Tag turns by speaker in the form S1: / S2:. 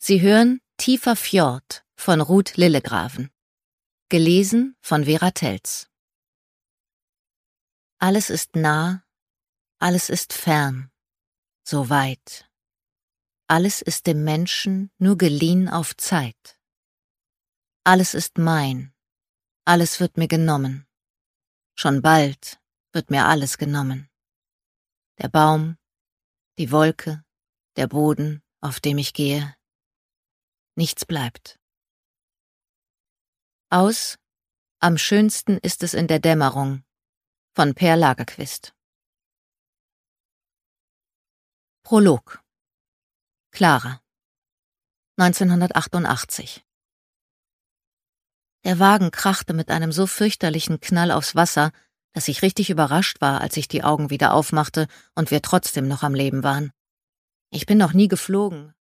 S1: Sie hören Tiefer Fjord von Ruth Lillegraven. Gelesen von Vera Telz. Alles ist nah, alles ist fern, so weit. Alles ist dem Menschen nur geliehen auf Zeit. Alles ist mein, alles wird mir genommen. Schon bald wird mir alles genommen. Der Baum, die Wolke, der Boden, auf dem ich gehe. Nichts bleibt. Aus Am schönsten ist es in der Dämmerung von Per Lagerquist. Prolog. Clara. 1988. Der Wagen krachte mit einem so fürchterlichen Knall aufs Wasser, dass ich richtig überrascht war, als ich die Augen wieder aufmachte und wir trotzdem noch am Leben waren. Ich bin noch nie geflogen,